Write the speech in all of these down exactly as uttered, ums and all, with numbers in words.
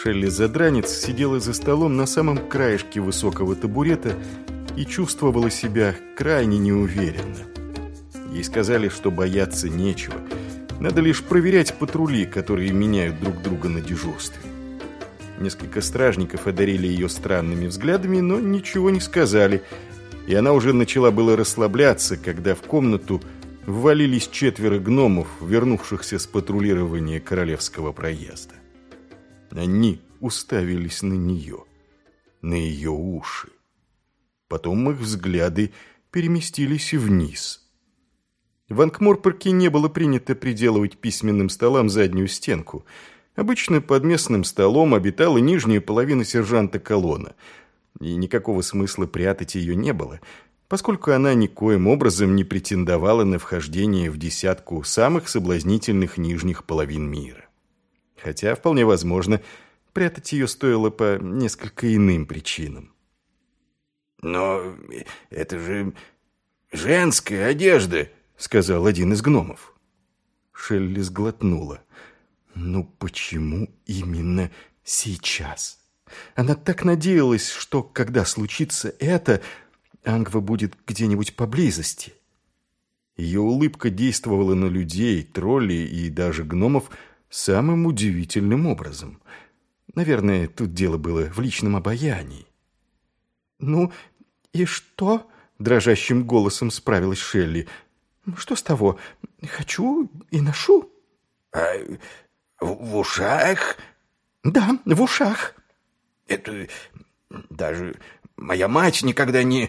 Шелли-задранец сидела за столом на самом краешке высокого табурета и чувствовала себя крайне неуверенно. Ей сказали, что бояться нечего. Надо лишь проверять патрули, которые меняют друг друга на дежурстве. Несколько стражников одарили ее странными взглядами, но ничего не сказали, и она уже начала было расслабляться, когда в комнату ввалились четверо гномов, вернувшихся с патрулирования королевского проезда. Они уставились на нее, на ее уши. Потом их взгляды переместились вниз. В Анкморпорке не было принято приделывать письменным столам заднюю стенку. Обычно под местным столом обитала нижняя половина сержанта Колона, и никакого смысла прятать ее не было, поскольку она никоим образом не претендовала на вхождение в десятку самых соблазнительных нижних половин мира. Хотя, вполне возможно, прятать ее стоило по несколько иным причинам. «Но это же женская одежда», — сказал один из гномов. Шелли сглотнула. Ну почему именно сейчас? Она так надеялась, что, когда случится это, Ангва будет где-нибудь поблизости. Ее улыбка действовала на людей, троллей и даже гномов самым удивительным образом. Наверное, тут дело было в личном обаянии. «Ну, и что?» — дрожащим голосом справилась Шелли. «Что с того? Хочу и ношу». «А в ушах?» «Да, в ушах». «Это даже моя мать никогда не...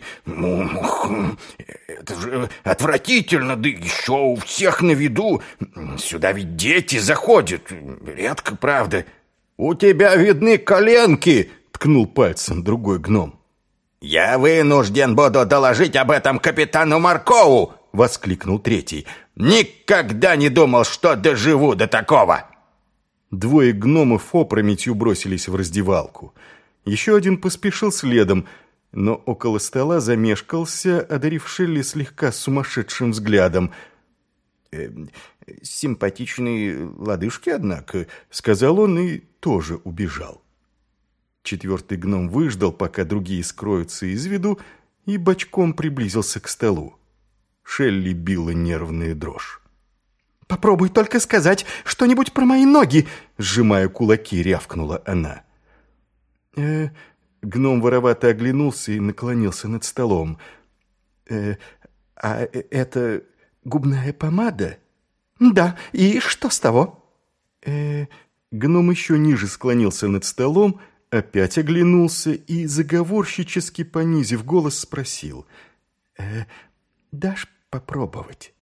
Это же отвратительно, да еще у всех на виду. Сюда ведь дети заходят. Редко, правда». «У тебя видны коленки!» — ткнул пальцем другой гном. «Я вынужден буду доложить об этом капитану Маркову!» — воскликнул третий. «Никогда не думал, что доживу до такого!» Двое гномов опрометью бросились в раздевалку. Еще один поспешил следом, но около стола замешкался, одарив Шелли слегка сумасшедшим взглядом. «Э, «Симпатичные лодыжки, однако», — сказал он и тоже убежал. Четвертый гном выждал, пока другие скроются из виду, и бочком приблизился к столу. Шелли била нервная дрожь. «Попробуй только сказать что-нибудь про мои ноги!» — сжимая кулаки, рявкнула она. «Э, гном воровато оглянулся и наклонился над столом. «Э, а это губная помада?» «Да, и что с того?» «Э, гном еще ниже склонился над столом, опять оглянулся и, заговорщически понизив голос, спросил. «Э, дашь попробовать?»